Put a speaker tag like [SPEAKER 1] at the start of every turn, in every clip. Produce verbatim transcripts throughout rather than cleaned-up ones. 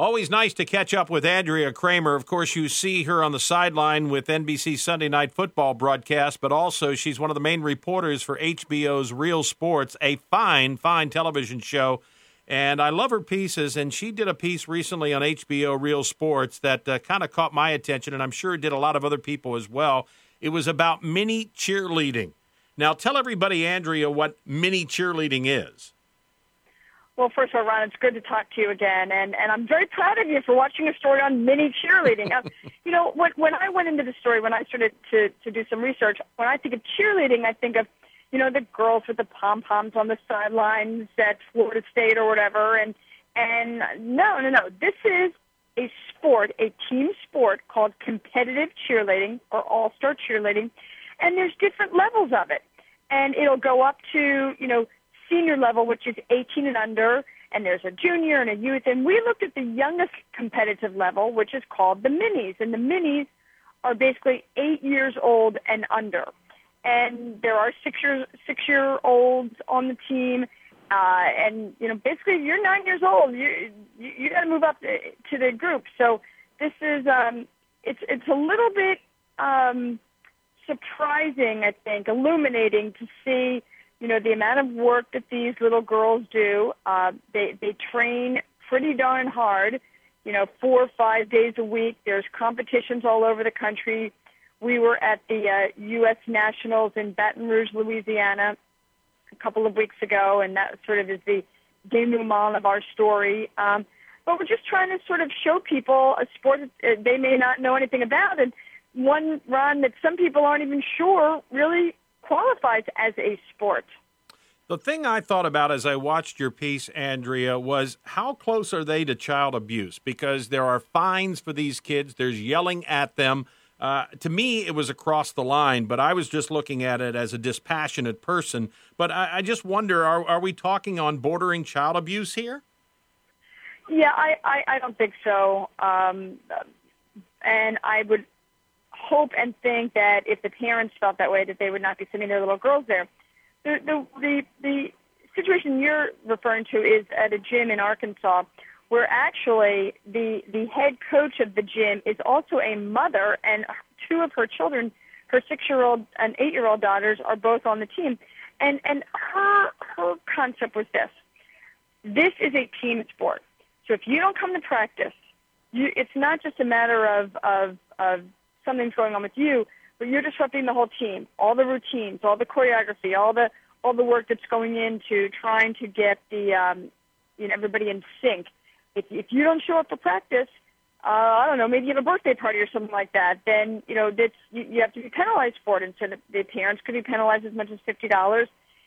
[SPEAKER 1] Always nice to catch up with Andrea Kramer. Of course, you see her on the sideline with N B C Sunday Night Football broadcast, but also she's one of the main reporters for H B O's Real Sports, a fine, fine television show. And I love her pieces, and she did a piece recently on H B O Real Sports that uh, kind of caught my attention, and I'm sure it did a lot of other people as well. It was about mini cheerleading. Now, tell everybody, Andrea, what mini cheerleading is.
[SPEAKER 2] Well, first of all, Ron, it's good to talk to you again, and, and I'm very proud of you for watching a story on mini cheerleading. uh, you know, when, when I went into the story, when I started to, to do some research, when I think of cheerleading, I think of, you know, the girls with the pom-poms on the sidelines at Florida State or whatever, and and no, no, no. This is a sport, a team sport called competitive cheerleading or all-star cheerleading, and there's different levels of it, and it'll go up to, you know, senior level, which is eighteen and under, and there's a junior and a youth, and we looked at the youngest competitive level, which is called the minis, and the minis are basically eight years old and under. And there are six year six year olds on the team, uh, and you know basically you're nine years old. You you, you got to move up to the group. So this is um, it's it's a little bit um, surprising, I think, illuminating to see you know the amount of work that these little girls do. Uh, they they train pretty darn hard. You know, four or five days a week. There's competitions all over the country. We were at the uh, U S Nationals in Baton Rouge, Louisiana, a couple of weeks ago, and that sort of is the denouement of our story. Um, but we're just trying to sort of show people a sport that they may not know anything about, and one, Ron, that some people aren't even sure really qualifies as a sport.
[SPEAKER 1] The thing I thought about as I watched your piece, Andrea, was how close are they to child abuse? Because there are fines for these kids. There's yelling at them. Uh, to me, it was across the line, but I was just looking at it as a dispassionate person. But I, I just wonder, are, are we talking on bordering child abuse here?
[SPEAKER 2] Yeah, I, I, I don't think so. Um, and I would hope and think that if the parents felt that way, that they would not be sending their little girls there. The, the, the, the situation you're referring to is at a gym in Arkansas, where actually the the head coach of the gym is also a mother, and two of her children, her six-year-old and eight-year-old daughters, are both on the team. And and her her concept was this: this is a team sport. So if you don't come to practice, you, it's not just a matter of, of of something's going on with you, but you're disrupting the whole team, all the routines, all the choreography, all the all the work that's going into trying to get the um, you know everybody in sync. If, if you don't show up for practice, uh, I don't know, maybe you have a birthday party or something like that, then, you know, that's, you, you have to be penalized for it. And so the, the parents could be penalized as much as fifty dollars.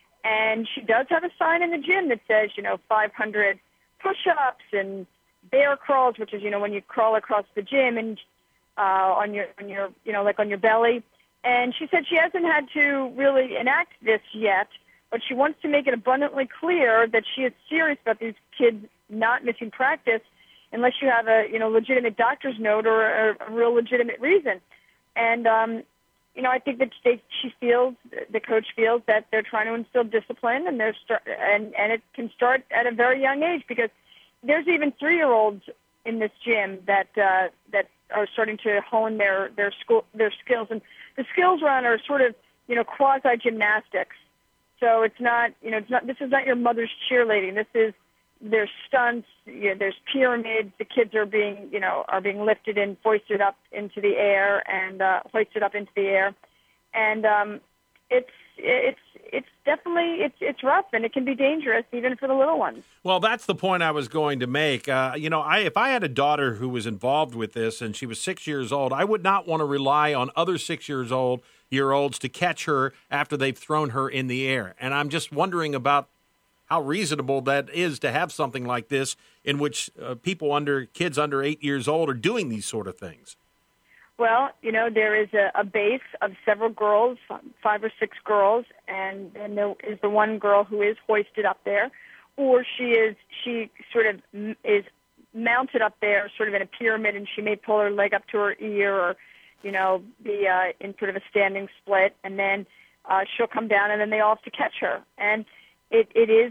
[SPEAKER 2] And she does have a sign in the gym that says, you know, five hundred push-ups and bear crawls, which is, you know, when you crawl across the gym and uh, on your, on your, you know, like on your belly. And she said she hasn't had to really enact this yet, but she wants to make it abundantly clear that she is serious about these kids not missing practice unless you have a, you know, legitimate doctor's note or a, a real legitimate reason. And, um, you know, I think that they, she feels, the coach feels that they're trying to instill discipline, and they're start, and, and it can start at a very young age, because there's even three-year-olds in this gym that uh, that are starting to hone their, their school their skills. And the skills run are sort of, you know, quasi-gymnastics. So it's not, you know, it's not, this is not your mother's cheerleading. This is, there's stunts, you know, there's pyramids. The kids are being, you know, are being lifted and foisted up into the air and uh, hoisted up into the air, and um, it's it's it's definitely it's it's rough, and it can be dangerous even for the little ones.
[SPEAKER 1] Well, that's the point I was going to make. Uh, you know, I if I had a daughter who was involved with this and she was six years old, I would not want to rely on other six years old year olds to catch her after they've thrown her in the air. And I'm just wondering about how reasonable that is to have something like this in which uh, people under, kids under eight years old are doing these sort of things.
[SPEAKER 2] Well, you know, there is a, a base of several girls, five or six girls, and, and there is the one girl who is hoisted up there, or she is, she sort of is mounted up there sort of in a pyramid, and she may pull her leg up to her ear or, you know, be uh, in sort of a standing split, and then uh, she'll come down, and then they all have to catch her. And It, it is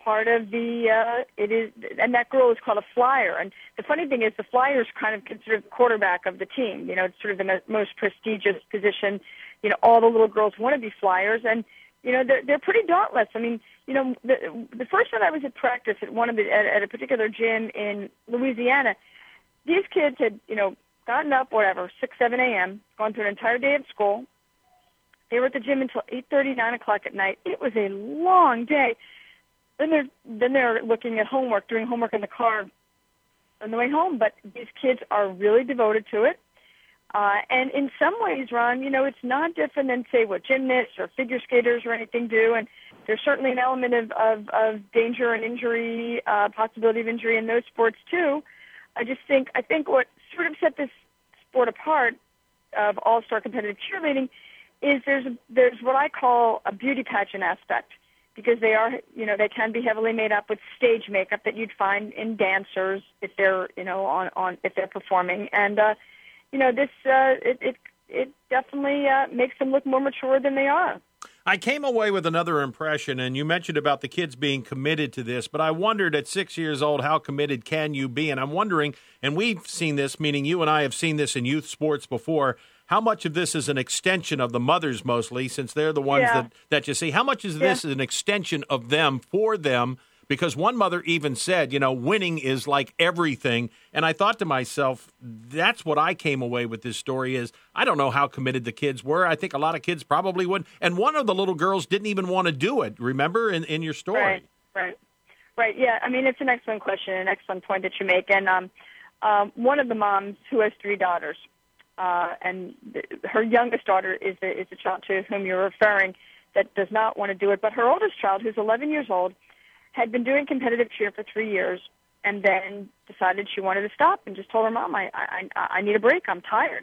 [SPEAKER 2] part of the, uh, it is, and that girl is called a flyer. And the funny thing is the flyer is kind of considered the quarterback of the team. You know, it's sort of the mo- most prestigious position. You know, all the little girls want to be flyers, and, you know, they're, they're pretty dauntless. I mean, you know, the, the first time I was at practice at one of the, at, at a particular gym in Louisiana, these kids had, you know, gotten up, whatever, six, seven a.m., gone through an entire day of school. They were at the gym until eight thirty, nine o'clock at night. It was a long day. Then they're then they're looking at homework, doing homework in the car on the way home. But these kids are really devoted to it. Uh, and in some ways, Ron, you know, it's not different than, say, what gymnasts or figure skaters or anything do. And there's certainly an element of, of, of danger and injury, uh, possibility of injury in those sports, too. I just think, I think what sort of set this sport apart of all-star competitive cheerleading is there's there's what I call a beauty pageant aspect, because they are, you know, they can be heavily made up with stage makeup that you'd find in dancers if they're, you know, on, on if they're performing. And, uh, you know, this, uh, it, it, it definitely uh, makes them look more mature than they are.
[SPEAKER 1] I came away with another impression, and you mentioned about the kids being committed to this, but I wondered at six years old, how committed can you be? And I'm wondering, and we've seen this, meaning you and I have seen this in youth sports before, how much of this is an extension of the mothers mostly, since they're the ones
[SPEAKER 2] yeah.
[SPEAKER 1] that, that you see? How much is
[SPEAKER 2] yeah.
[SPEAKER 1] this an extension of them for them? Because one mother even said, you know, winning is like everything. And I thought to myself, that's what I came away with this story is, I don't know how committed the kids were. I think a lot of kids probably wouldn't. And one of the little girls didn't even want to do it, remember, in, in your story?
[SPEAKER 2] Right, right, right. Yeah, I mean, it's an excellent question, an excellent point that you make. And um, um, one of the moms who has three daughters, uh, and th- her youngest daughter is the, is the child to whom you're referring that does not want to do it. But her oldest child, who's eleven years old, had been doing competitive cheer for three years and then decided she wanted to stop and just told her mom, I, I, I need a break. I'm tired.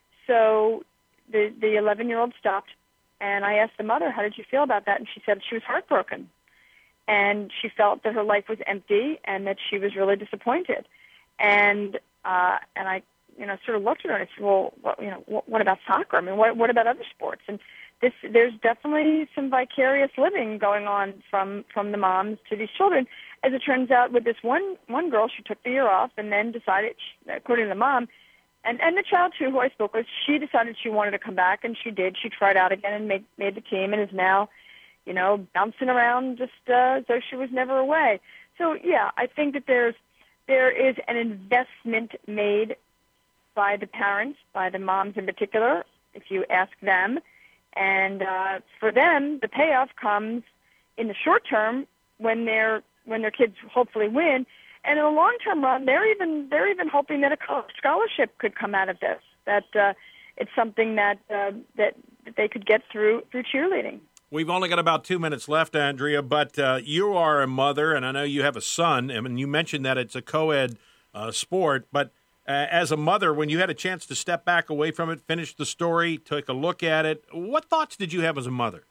[SPEAKER 2] So the the eleven-year-old stopped, and I asked the mother, how did you feel about that? And she said she was heartbroken. And she felt that her life was empty and that she was really disappointed. And uh, and I, you know, sort of looked at her and I said, well, what, you know, what, what about soccer? I mean, what, what about other sports? And This, there's definitely some vicarious living going on from, from the moms to these children. As it turns out, with this one one girl, she took the year off and then decided, according to the mom, and, and the child, too, who I spoke with, she decided she wanted to come back, and she did. She tried out again and made, made the team and is now, you know, bouncing around just uh, as though she was never away. So, yeah, I think that there's there is an investment made by the parents, by the moms in particular, if you ask them. And uh, for them, the payoff comes in the short term when their when their kids hopefully win, and in the long term run, they're even they're even hoping that a college scholarship could come out of this. That uh, it's something that uh, that that they could get through through cheerleading.
[SPEAKER 1] We've only got about two minutes left, Andrea, but uh, you are a mother, and I know you have a son. I mean, you mentioned that it's a co-ed uh, sport, but Uh, as a mother, when you had a chance to step back away from it, finish the story, take a look at it, what thoughts did you have as a mother?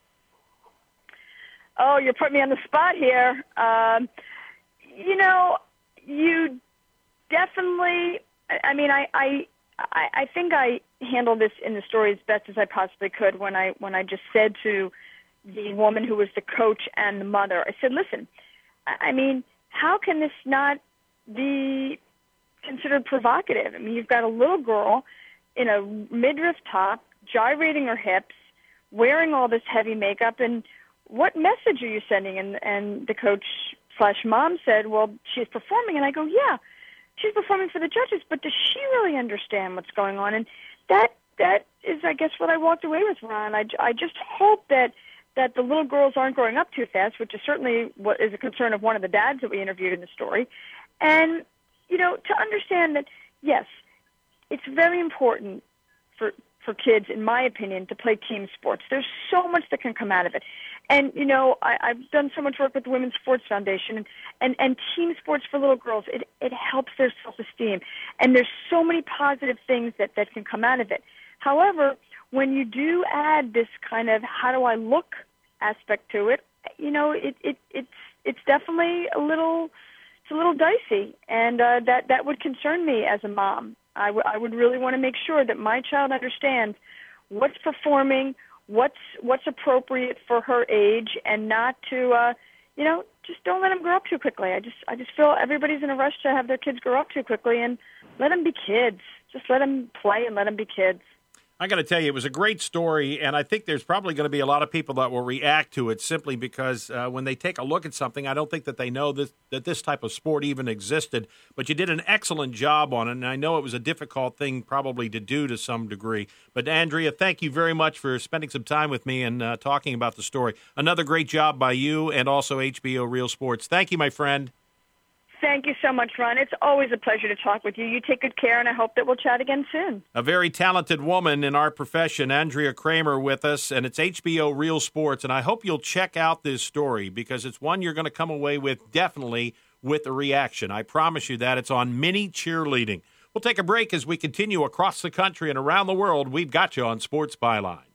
[SPEAKER 2] Oh, you're putting me on the spot here. Um, you know, you definitely, I mean, I, I, I think I handled this in the story as best as I possibly could when I, when I just said to the woman who was the coach and the mother, I said, listen, I mean, how can this not be considered provocative? I mean, you've got a little girl in a midriff top, gyrating her hips, wearing all this heavy makeup, and what message are you sending? And, and the coach slash mom said, well, she's performing. And I go, yeah, she's performing for the judges, but does she really understand what's going on? And that that is, I guess, what I walked away with, Ron. I, I just hope that that the little girls aren't growing up too fast, which is certainly what is a concern of one of the dads that we interviewed in the story. And you know, to understand that, yes, it's very important for for kids, in my opinion, to play team sports. There's so much that can come out of it. And, you know, I, I've done so much work with the Women's Sports Foundation, and, and, and team sports for little girls, it, it helps their self-esteem. And there's so many positive things that, that can come out of it. However, when you do add this kind of how do I look aspect to it, you know, it, it it's it's definitely a little... It's a little dicey, and uh, that, that would concern me as a mom. I, w- I would really want to make sure that my child understands what's performing, what's what's appropriate for her age, and not to, uh, you know, just don't let them grow up too quickly. I just I just feel everybody's in a rush to have their kids grow up too quickly, and let them be kids. Just let them play and let them be kids.
[SPEAKER 1] I got to tell you, it was a great story, and I think there's probably going to be a lot of people that will react to it simply because uh, when they take a look at something, I don't think that they know this, that this type of sport even existed. But you did an excellent job on it, and I know it was a difficult thing probably to do to some degree. But, Andrea, thank you very much for spending some time with me and uh, talking about the story. Another great job by you and also H B O Real Sports. Thank you, my friend.
[SPEAKER 2] Thank you so much, Ron. It's always a pleasure to talk with you. You take good care, and I hope that we'll chat again soon.
[SPEAKER 1] A very talented woman in our profession, Andrea Kramer, with us, and it's H B O Real Sports. And I hope you'll check out this story because it's one you're going to come away with definitely with a reaction. I promise you that. It's on mini cheerleading. We'll take a break as we continue across the country and around the world. We've got you on Sports Byline.